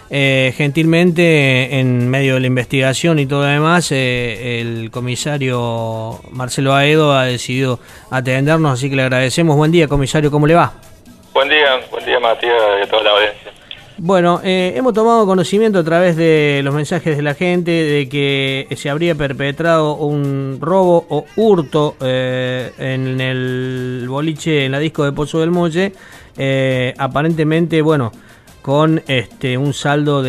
gentilmente, en medio de la investigación y todo lo demás, el comisario Marcelo Aedo ha decidido atendernos, así que le agradecemos. Buen día, comisario, ¿cómo le va? Buen día Matías y a toda la audiencia. Bueno, hemos tomado conocimiento a través de los mensajes de la gente de que se habría perpetrado un robo o hurto en el boliche, en la disco de Pozo del Molle, aparentemente, bueno, con un saldo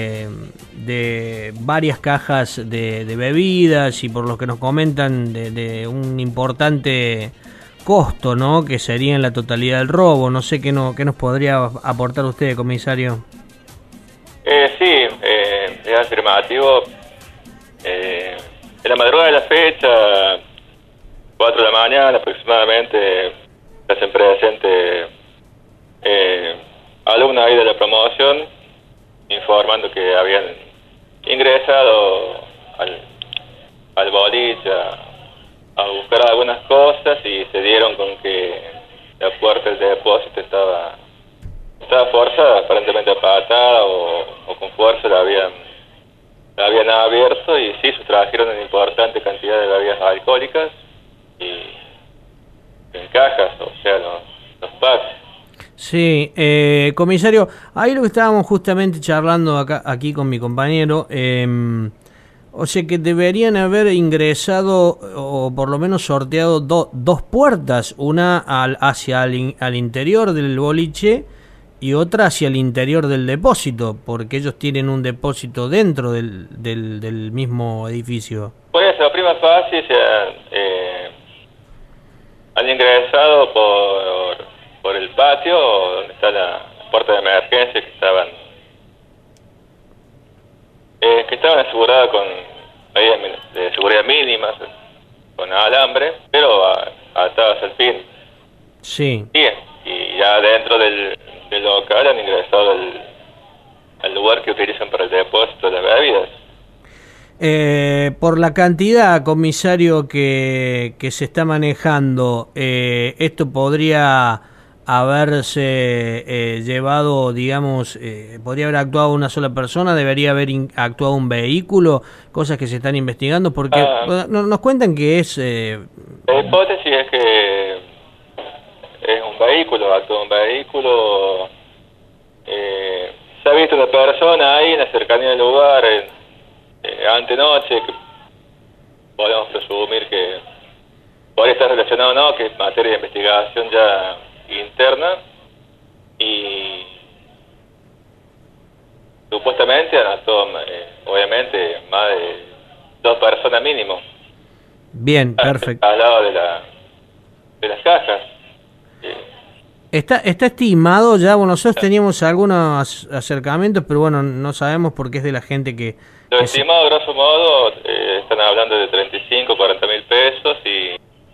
de varias cajas de bebidas y por lo que nos comentan de un importante costo, ¿no? Que sería en la totalidad del robo. No sé qué nos podría aportar usted, comisario. Sí, es afirmativo. En la madrugada de la fecha, 4 de la mañana aproximadamente, se hacen presente alumnos ahí de la promoción informando que habían ingresado al boliche a buscar algunas cosas y se dieron con que la puerta del depósito estaba forzada, aparentemente apatada o con fuerza la habían abierto y sí, sustrajeron una importante cantidad de bebidas alcohólicas y en cajas, o sea, los packs. Sí, comisario, ahí lo que estábamos justamente charlando aquí con mi compañero, o sea que deberían haber ingresado o por lo menos sorteado dos puertas, una hacia al interior del boliche y otra hacia el interior del depósito, porque ellos tienen un depósito dentro del mismo edificio. Por eso, a prima facie han ingresado por el patio donde está la puerta de emergencia que estaban aseguradas con medidas de seguridad mínimas, con alambre, pero atadas al fin. Sí. Bien, y ya dentro del local han ingresado al lugar que utilizan para el depósito de las bebidas. Por la cantidad, comisario, que se está manejando, esto podría haberse llevado, digamos, podría haber actuado una sola persona, debería haber actuado un vehículo, cosas que se están investigando, porque nos cuentan que es... La hipótesis es que es un vehículo, actuó un vehículo, se ha visto una persona ahí en la cercanía del lugar, antenoche, que podemos presumir que podría estar relacionado o no, que es materia de investigación ya interna, y supuestamente han actuado, obviamente, más de 2 personas mínimo. Bien, perfecto. Al lado de las cajas. Está estimado ya, bueno, nosotros teníamos algunos acercamientos, pero bueno, no sabemos porque es de la gente que... Lo estimado, grosso modo, están hablando de 35, 40 mil pesos y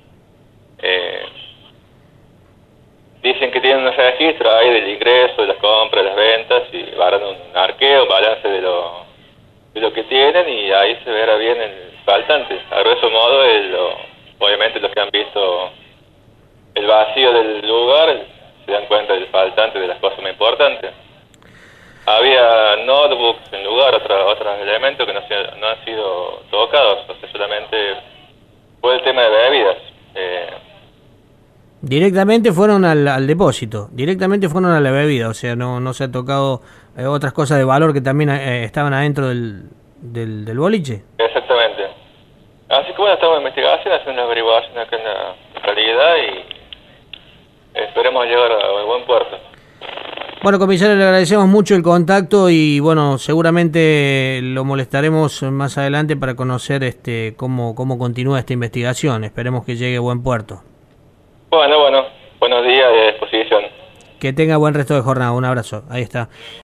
dicen que tienen un registro ahí del ingreso, de las compras, de las ventas y harán un arqueo, un balance de lo que tienen y ahí se verá bien el faltante. A grosso modo, obviamente los que han visto el vacío del lugar se dan cuenta del faltante de las cosas más importantes. Había notebooks en lugar, otros elementos que no han sido tocados, o sea, solamente fue el tema de bebidas. Directamente fueron al depósito, directamente fueron a la bebida, o sea, no se ha tocado otras cosas de valor que también estaban adentro del boliche. Exactamente. Así que bueno, estamos en investigación, haciendo una averiguación acá en la localidad y esperemos llegar a buen puerto. Bueno, comisario, le agradecemos mucho el contacto y bueno, seguramente lo molestaremos más adelante para conocer cómo continúa esta investigación. Esperemos que llegue a buen puerto. Bueno, buenos días y a disposición. Que tenga buen resto de jornada. Un abrazo. Ahí está.